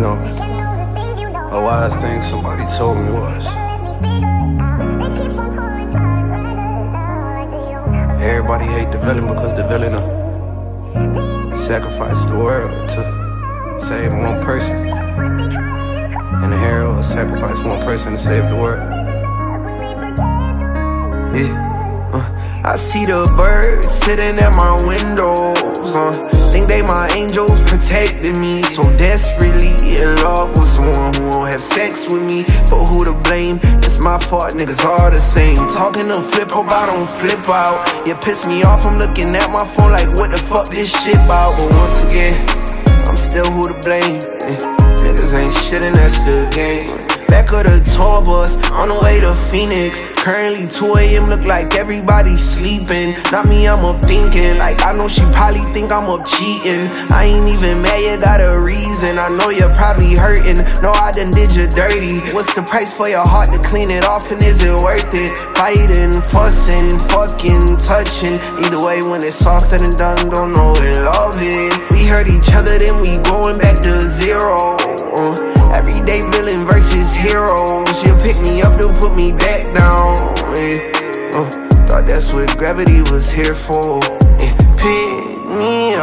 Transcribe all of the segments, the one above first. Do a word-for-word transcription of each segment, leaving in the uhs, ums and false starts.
know, a wise thing somebody told me was, everybody hate the villain because the villain uh, sacrificed the world to save one person, and the hero will sacrifice one person to save the world. Yeah. Uh, I see the birds sitting at my windows, uh, think they my angels protecting me. So desperately in love with someone who won't have sex with me. But who to blame? It's my fault, niggas all the same. Talking to flip, hope I don't flip out. You piss me off, I'm looking at my phone like what the fuck this shit about. But once again, I'm still who to blame. eh, Niggas ain't shit and that's the game. Back of the tour bus, on the way to Phoenix. Currently two A M, look like everybody sleeping. Not me, I'm up thinking, like I know she probably think I'm up cheating. I ain't even mad, you got a reason. I know you're probably hurting, no I done did you dirty. What's the price for your heart to clean it off, and is it worth it? Fighting, fussing, fucking, touching. Either way, when it's all said and done, don't know what love is. We hurt each other, then we going back to zero. uh, Everyday villain versus heroes. She'll pick me up to put me back down. Yeah. Uh, thought that's what gravity was here for. Yeah. Pick me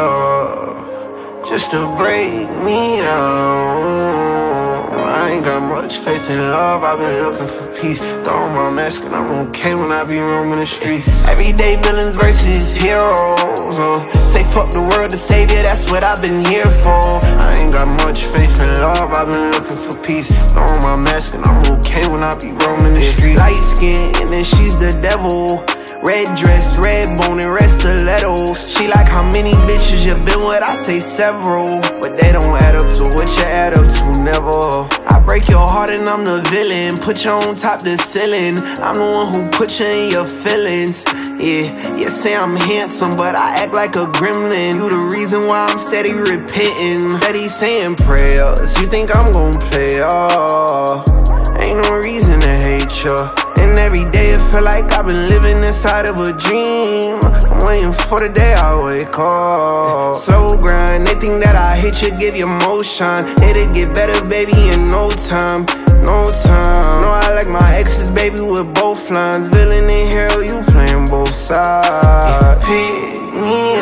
up just to break me down. I ain't got much faith in love, I've been looking for peace. Throw on my mask and I'm okay when I be roaming the streets. Everyday villains versus heroes. uh, Say fuck the world to save you, that's what I've been here for. I ain't got much faith in love, I've been looking for peace. Throw on my mask and I'm okay when I be roaming the streets. Light skin and then she's the devil. Red dress, red bone and red stilettos. She like how many bitches you been with, I say several. But they don't add up to what you add up to, never. I break your heart and I'm the villain. Put you on top the ceiling. I'm the one who put you in your feelings. Yeah, you say I'm handsome, but I act like a gremlin. You the reason why I'm steady repenting, steady saying prayers. You think I'm gon' play, oh, ain't no reason to hate ya. And every day it feel like I've been living inside of a dream. I'm waiting for the day I wake up. Slow grind, they think that I hate you, give you motion. It'll get better, baby, in no time, no time. No, I like my exes, baby, with both lines. Villain and hero, you playing both sides. Pick me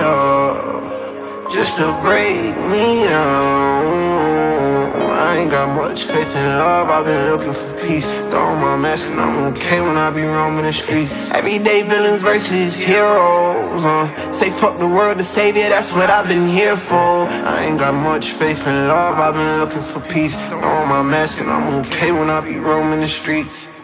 up just to break me down. I ain't got much faith in love, I've been looking for peace. Throw on my mask and I'm okay when I be roaming the streets. Everyday villains versus heroes. uh, Say fuck the world to save you, that's what I've been here for. I ain't got much faith in love, I've been looking for peace. Throw on my mask and I'm okay when I be roaming the streets.